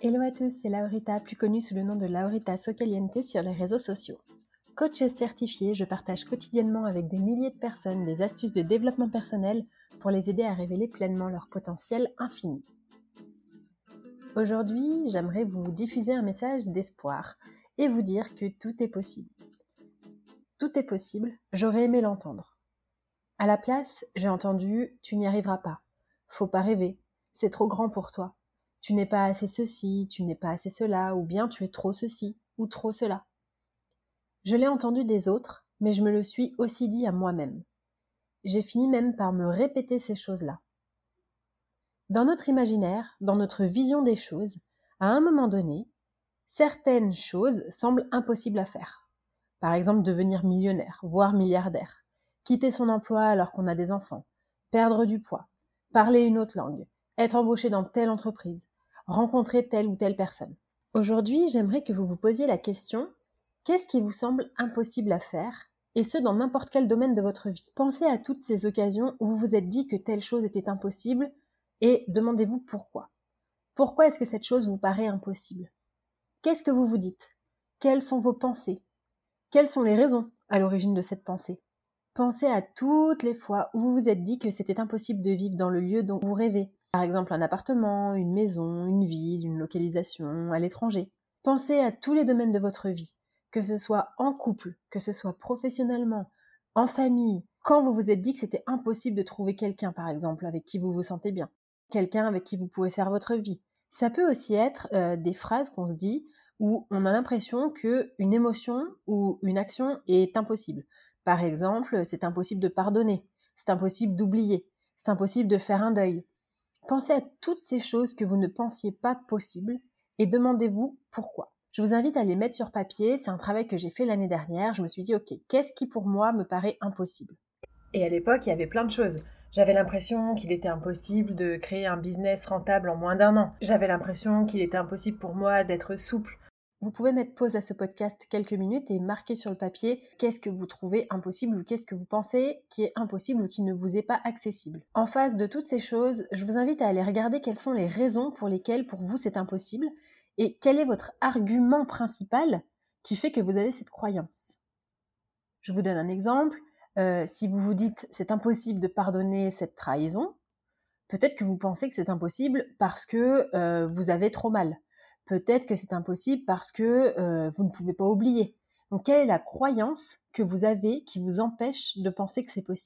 Hello à tous, c'est Laurita, plus connue sous le nom de Laurita Socaliente sur les réseaux sociaux. Coach certifiée, je partage quotidiennement avec des milliers de personnes des astuces de développement personnel pour les aider à révéler pleinement leur potentiel infini. Aujourd'hui, j'aimerais vous diffuser un message d'espoir et vous dire que tout est possible. Tout est possible, j'aurais aimé l'entendre. À la place, j'ai entendu « tu n'y arriveras pas »,« faut pas rêver »,« c'est trop grand pour toi », « tu n'es pas assez ceci, tu n'es pas assez cela » ou bien « tu es trop ceci ou trop cela ». Je l'ai entendu des autres, mais je me le suis aussi dit à moi-même. J'ai fini même par me répéter ces choses-là. Dans notre imaginaire, dans notre vision des choses, à un moment donné, certaines choses semblent impossibles à faire. Par exemple, devenir millionnaire, voire milliardaire, quitter son emploi alors qu'on a des enfants, perdre du poids, parler une autre langue, être embauché dans telle entreprise, rencontrer telle ou telle personne. Aujourd'hui, j'aimerais que vous vous posiez la question « Qu'est-ce qui vous semble impossible à faire ?» et ce, dans n'importe quel domaine de votre vie. Pensez à toutes ces occasions où vous vous êtes dit que telle chose était impossible et demandez-vous pourquoi. Pourquoi est-ce que cette chose vous paraît impossible ? Qu'est-ce que vous vous dites ? Quelles sont vos pensées ? Quelles sont les raisons à l'origine de cette pensée ? Pensez à toutes les fois où vous vous êtes dit que c'était impossible de vivre dans le lieu dont vous rêvez. Par exemple, un appartement, une maison, une ville, une localisation, à l'étranger. Pensez à tous les domaines de votre vie, que ce soit en couple, que ce soit professionnellement, en famille. Quand vous vous êtes dit que c'était impossible de trouver quelqu'un, par exemple, avec qui vous vous sentez bien. Quelqu'un avec qui vous pouvez faire votre vie. Ça peut aussi être des phrases qu'on se dit où on a l'impression qu'une émotion ou une action est impossible. Par exemple, c'est impossible de pardonner, c'est impossible d'oublier, c'est impossible de faire un deuil. Pensez à toutes ces choses que vous ne pensiez pas possibles et demandez-vous pourquoi. Je vous invite à les mettre sur papier, c'est un travail que j'ai fait l'année dernière. Je me suis dit, ok, qu'est-ce qui pour moi me paraît impossible ? Et à l'époque, il y avait plein de choses. J'avais l'impression qu'il était impossible de créer un business rentable en moins d'1 an. J'avais l'impression qu'il était impossible pour moi d'être souple. Vous pouvez mettre pause à ce podcast quelques minutes et marquer sur le papier qu'est-ce que vous trouvez impossible ou qu'est-ce que vous pensez qui est impossible ou qui ne vous est pas accessible. En face de toutes ces choses, je vous invite à aller regarder quelles sont les raisons pour lesquelles pour vous c'est impossible et quel est votre argument principal qui fait que vous avez cette croyance. Je vous donne un exemple. Si vous vous dites c'est impossible de pardonner cette trahison, peut-être que vous pensez que c'est impossible parce que vous avez trop mal. Peut-être que c'est impossible parce que vous ne pouvez pas oublier. Donc, quelle est la croyance que vous avez qui vous empêche de penser que c'est possible ?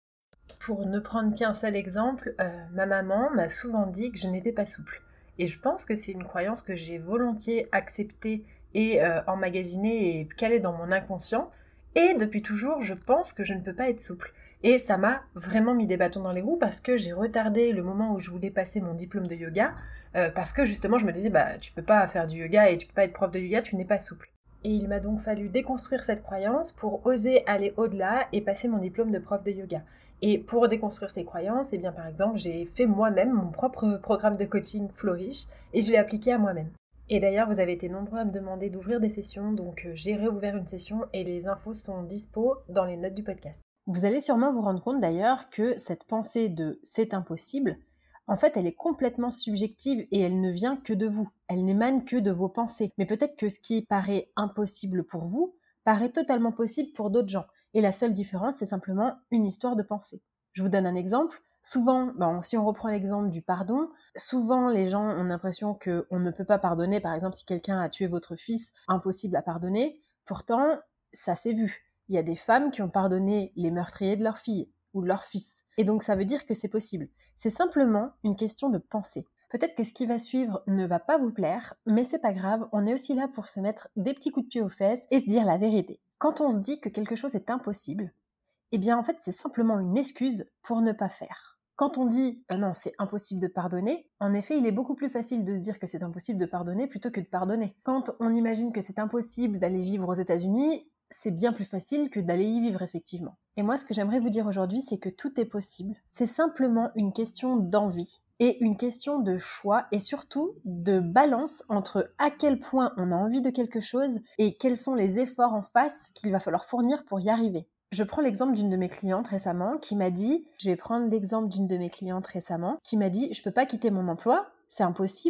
Pour ne prendre qu'un seul exemple, ma maman m'a souvent dit que je n'étais pas souple. Et je pense que c'est une croyance que j'ai volontiers acceptée et emmagasinée et calée dans mon inconscient. Et depuis toujours, je pense que je ne peux pas être souple. Et ça m'a vraiment mis des bâtons dans les roues parce que j'ai retardé le moment où je voulais passer mon diplôme de yoga parce que justement je me disais tu peux pas faire du yoga et tu peux pas être prof de yoga, tu n'es pas souple. Et il m'a donc fallu déconstruire cette croyance pour oser aller au-delà et passer mon diplôme de prof de yoga. Et pour déconstruire ces croyances, eh bien par exemple, j'ai fait moi-même mon propre programme de coaching Flourish et je l'ai appliqué à moi-même. Et d'ailleurs, vous avez été nombreux à me demander d'ouvrir des sessions, donc j'ai réouvert une session et les infos sont dispo dans les notes du podcast. Vous allez sûrement vous rendre compte d'ailleurs que cette pensée de « c'est impossible », en fait, elle est complètement subjective et elle ne vient que de vous. Elle n'émane que de vos pensées. Mais peut-être que ce qui paraît impossible pour vous paraît totalement possible pour d'autres gens. Et la seule différence, c'est simplement une histoire de pensée. Je vous donne un exemple. Souvent, si on reprend l'exemple du pardon, souvent les gens ont l'impression qu'on ne peut pas pardonner. Par exemple, si quelqu'un a tué votre fils, impossible à pardonner. Pourtant, ça s'est vu. Il y a des femmes qui ont pardonné les meurtriers de leur fille ou de leur fils. Et donc ça veut dire que c'est possible. C'est simplement une question de pensée. Peut-être que ce qui va suivre ne va pas vous plaire, mais c'est pas grave, on est aussi là pour se mettre des petits coups de pied aux fesses et se dire la vérité. Quand on se dit que quelque chose est impossible, eh bien en fait c'est simplement une excuse pour ne pas faire. Quand on dit non, c'est impossible de pardonner, en effet, il est beaucoup plus facile de se dire que c'est impossible de pardonner plutôt que de pardonner. Quand on imagine que c'est impossible d'aller vivre aux États-Unis, c'est bien plus facile que d'aller y vivre effectivement. Et moi, ce que j'aimerais vous dire aujourd'hui, c'est que tout est possible. C'est simplement une question d'envie et une question de choix et surtout de balance entre à quel point on a envie de quelque chose et quels sont les efforts en face qu'il va falloir fournir pour y arriver. Je vais prendre l'exemple d'une de mes clientes récemment qui m'a dit, je peux pas quitter mon emploi, c'est impossible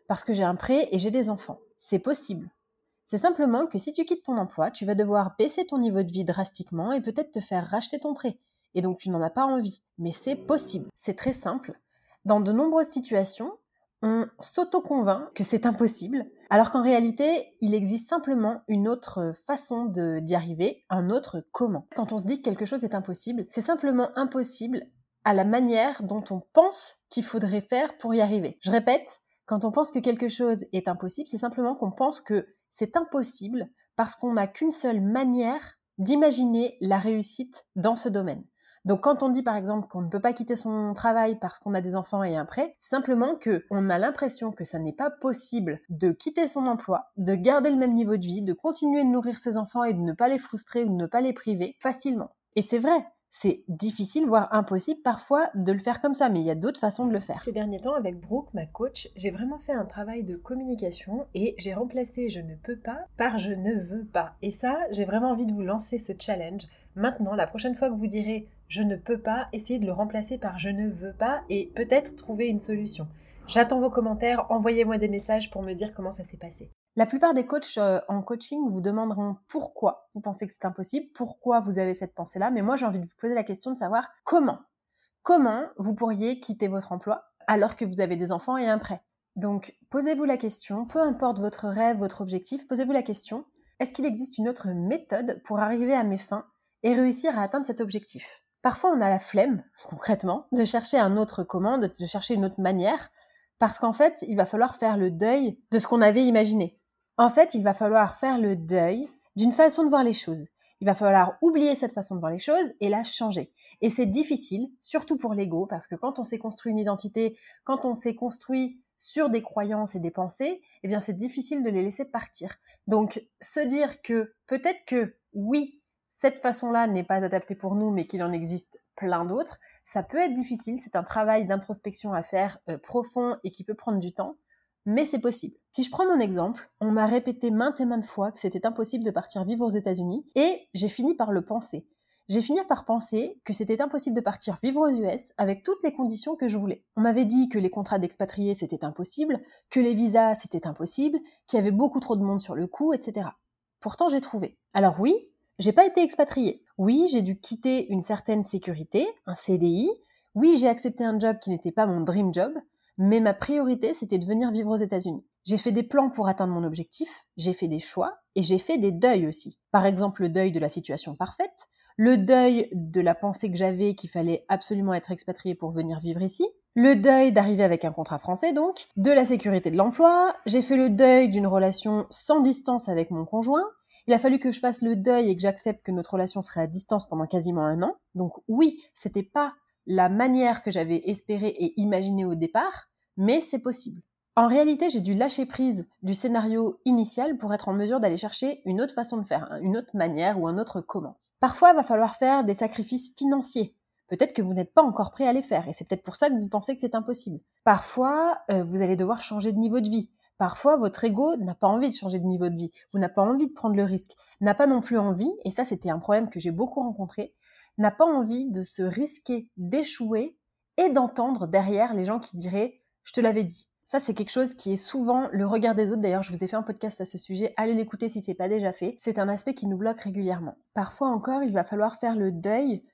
parce que j'ai un prêt et j'ai des enfants. C'est possible. C'est simplement que si tu quittes ton emploi, tu vas devoir baisser ton niveau de vie drastiquement et peut-être te faire racheter ton prêt. Et donc tu n'en as pas envie. Mais c'est possible. C'est très simple. Dans de nombreuses situations, on s'auto-convainc que c'est impossible, alors qu'en réalité, il existe simplement une autre façon d'y arriver, un autre comment. Quand on se dit que quelque chose est impossible, c'est simplement impossible à la manière dont on pense qu'il faudrait faire pour y arriver. Je répète, quand on pense que quelque chose est impossible, c'est simplement qu'on pense que c'est impossible parce qu'on n'a qu'une seule manière d'imaginer la réussite dans ce domaine. Donc quand on dit par exemple qu'on ne peut pas quitter son travail parce qu'on a des enfants et un prêt, c'est simplement qu'on a l'impression que ça n'est pas possible de quitter son emploi, de garder le même niveau de vie, de continuer de nourrir ses enfants et de ne pas les frustrer ou de ne pas les priver facilement. Et c'est vrai, c'est difficile, voire impossible parfois de le faire comme ça, mais il y a d'autres façons de le faire. Ces derniers temps, avec Brooke, ma coach, j'ai vraiment fait un travail de communication et j'ai remplacé je ne peux pas par je ne veux pas. Et ça, j'ai vraiment envie de vous lancer ce challenge. Maintenant, la prochaine fois que vous direz je ne peux pas, essayez de le remplacer par je ne veux pas et peut-être trouver une solution. J'attends vos commentaires, envoyez-moi des messages pour me dire comment ça s'est passé. La plupart des coachs en coaching vous demanderont pourquoi vous pensez que c'est impossible, pourquoi vous avez cette pensée-là, mais moi j'ai envie de vous poser la question de savoir comment. Comment vous pourriez quitter votre emploi alors que vous avez des enfants et un prêt? Donc posez-vous la question, peu importe votre rêve, votre objectif, posez-vous la question, est-ce qu'il existe une autre méthode pour arriver à mes fins et réussir à atteindre cet objectif? Parfois on a la flemme, concrètement, de chercher un autre comment, de chercher une autre manière, parce qu'en fait il va falloir faire le deuil de ce qu'on avait imaginé. En fait, il va falloir faire le deuil d'une façon de voir les choses. Il va falloir oublier cette façon de voir les choses et la changer. Et c'est difficile, surtout pour l'ego, parce que quand on s'est construit une identité, quand on s'est construit sur des croyances et des pensées, eh bien c'est difficile de les laisser partir. Donc se dire que peut-être que oui, cette façon-là n'est pas adaptée pour nous, mais qu'il en existe plein d'autres, ça peut être difficile, c'est un travail d'introspection à faire profond et qui peut prendre du temps. Mais c'est possible. Si je prends mon exemple, on m'a répété maintes et maintes fois que c'était impossible de partir vivre aux États-Unis et j'ai fini par le penser. J'ai fini par penser que c'était impossible de partir vivre aux US avec toutes les conditions que je voulais. On m'avait dit que les contrats d'expatriés c'était impossible, que les visas c'était impossible, qu'il y avait beaucoup trop de monde sur le coup, etc. Pourtant j'ai trouvé. Alors oui, j'ai pas été expatriée. Oui, j'ai dû quitter une certaine sécurité, un CDI. Oui, j'ai accepté un job qui n'était pas mon dream job. Mais ma priorité, c'était de venir vivre aux États-Unis. J'ai fait des plans pour atteindre mon objectif, j'ai fait des choix et j'ai fait des deuils aussi. Par exemple, le deuil de la situation parfaite, le deuil de la pensée que j'avais qu'il fallait absolument être expatrié pour venir vivre ici, le deuil d'arriver avec un contrat français donc, de la sécurité de l'emploi, j'ai fait le deuil d'une relation sans distance avec mon conjoint, il a fallu que je fasse le deuil et que j'accepte que notre relation serait à distance pendant quasiment 1 an. Donc oui, c'était pas la manière que j'avais espéré et imaginé au départ, mais c'est possible. En réalité, j'ai dû lâcher prise du scénario initial pour être en mesure d'aller chercher une autre façon de faire, une autre manière ou un autre comment. Parfois, il va falloir faire des sacrifices financiers. Peut-être que vous n'êtes pas encore prêt à les faire et c'est peut-être pour ça que vous pensez que c'est impossible. Parfois, vous allez devoir changer de niveau de vie. Parfois, votre ego n'a pas envie de changer de niveau de vie ou n'a pas envie de prendre le risque, n'a pas non plus envie, et ça c'était un problème que j'ai beaucoup rencontré, n'a pas envie de se risquer d'échouer et d'entendre derrière les gens qui diraient « je te l'avais dit ». Ça, c'est quelque chose qui est souvent le regard des autres. D'ailleurs, je vous ai fait un podcast à ce sujet. Allez l'écouter si c'est pas déjà fait. C'est un aspect qui nous bloque régulièrement. Parfois encore, il va falloir faire le deuil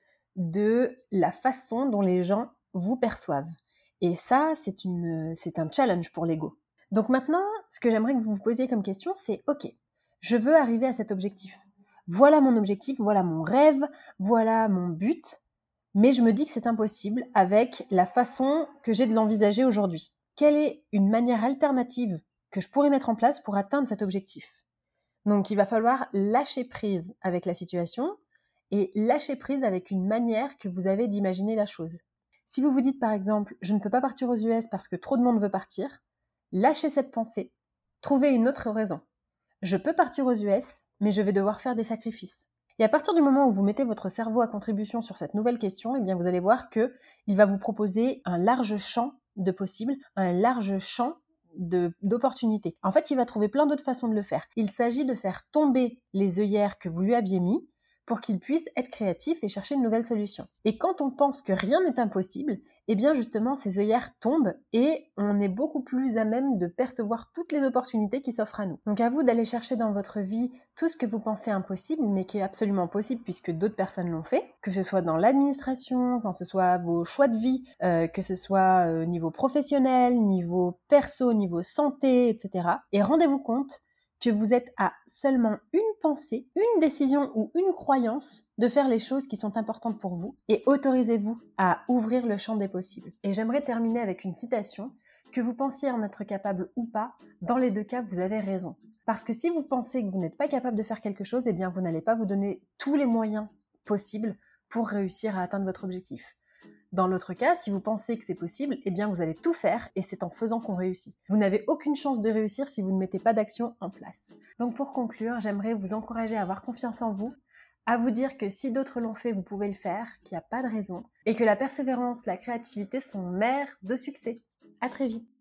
de la façon dont les gens vous perçoivent. Et ça, c'est un challenge pour l'ego. Donc maintenant, ce que j'aimerais que vous vous posiez comme question, c'est « Ok, je veux arriver à cet objectif. Voilà mon objectif, voilà mon rêve, voilà mon but. Mais je me dis que c'est impossible avec la façon que j'ai de l'envisager aujourd'hui. Quelle est une manière alternative que je pourrais mettre en place pour atteindre cet objectif ? Donc il va falloir lâcher prise avec la situation et lâcher prise avec une manière que vous avez d'imaginer la chose. Si vous vous dites par exemple « je ne peux pas partir aux US parce que trop de monde veut partir », lâchez cette pensée, trouvez une autre raison. Je peux partir aux US, mais je vais devoir faire des sacrifices. Et à partir du moment où vous mettez votre cerveau à contribution sur cette nouvelle question, eh bien vous allez voir qu'il va vous proposer un large champ de possibles, un large champ d'opportunités. En fait, il va trouver plein d'autres façons de le faire. Il s'agit de faire tomber les œillères que vous lui aviez mis pour qu'ils puissent être créatifs et chercher une nouvelle solution. Et quand on pense que rien n'est impossible, eh bien justement ces œillères tombent et on est beaucoup plus à même de percevoir toutes les opportunités qui s'offrent à nous. Donc à vous d'aller chercher dans votre vie tout ce que vous pensez impossible, mais qui est absolument possible puisque d'autres personnes l'ont fait, que ce soit dans l'administration, quand ce soit vos choix de vie, que ce soit niveau professionnel, niveau perso, niveau santé, etc. Et rendez-vous compte que vous êtes à seulement une pensée, une décision ou une croyance de faire les choses qui sont importantes pour vous et autorisez-vous à ouvrir le champ des possibles. Et j'aimerais terminer avec une citation. Que vous pensiez en être capable ou pas, dans les deux cas, vous avez raison. Parce que si vous pensez que vous n'êtes pas capable de faire quelque chose, eh bien vous n'allez pas vous donner tous les moyens possibles pour réussir à atteindre votre objectif. Dans l'autre cas, si vous pensez que c'est possible, eh bien vous allez tout faire et c'est en faisant qu'on réussit. Vous n'avez aucune chance de réussir si vous ne mettez pas d'action en place. Donc pour conclure, j'aimerais vous encourager à avoir confiance en vous, à vous dire que si d'autres l'ont fait, vous pouvez le faire, qu'il n'y a pas de raison, et que la persévérance, la créativité sont mères de succès. À très vite.